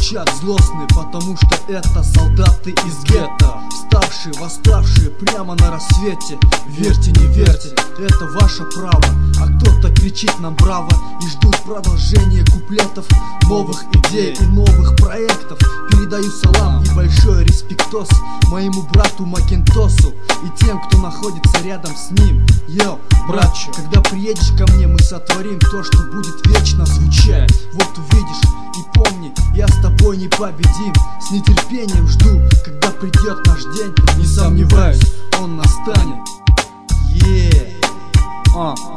кричат злостные, потому что это солдаты из гетто, восставшие прямо на рассвете. Верьте, не верьте, это ваше право. А кто-то кричит нам браво и ждут продолжения куплетов, новых идей и новых проектов. Передаю салам и большой респектос моему брату Макинтосу и тем, кто находится рядом с ним. Йоу, братчик, когда приедешь ко мне, мы сотворим то, что будет вечно звучать. Вот увидишь и помни, я с тобой непобедим. С нетерпением жду, когда придет наш день. Не сомневаюсь, он настанет.